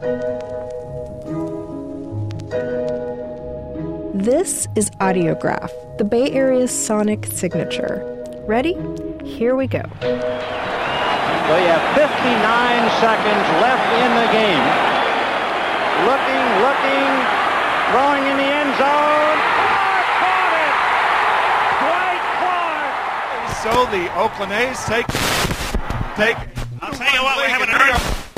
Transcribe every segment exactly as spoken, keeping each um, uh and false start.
This is Audiograph, the Bay Area's sonic signature. Ready? Here we go. So you have fifty-nine seconds left in the game. Looking, looking, throwing in the end zone. Clark caught it! Dwight Clark! So the Oakland A's take, take. I'll tell you what, we haven't heard.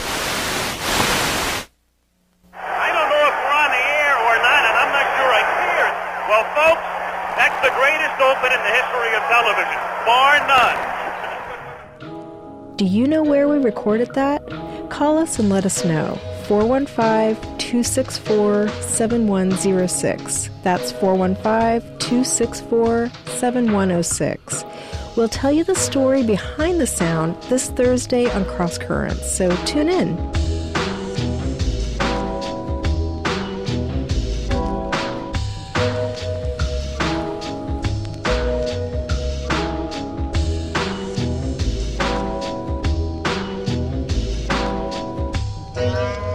I don't know if we're on the air or not, and I'm not sure I hear it. Well, folks, that's the greatest open in the history of television, bar none. Do you know where we recorded that? Call us and let us know. four one five, two six four, seven one zero six. That's four one five, two six four, seven one zero six. We'll tell you the story behind the sound this Thursday on Cross Currents, so tune in. Thank you.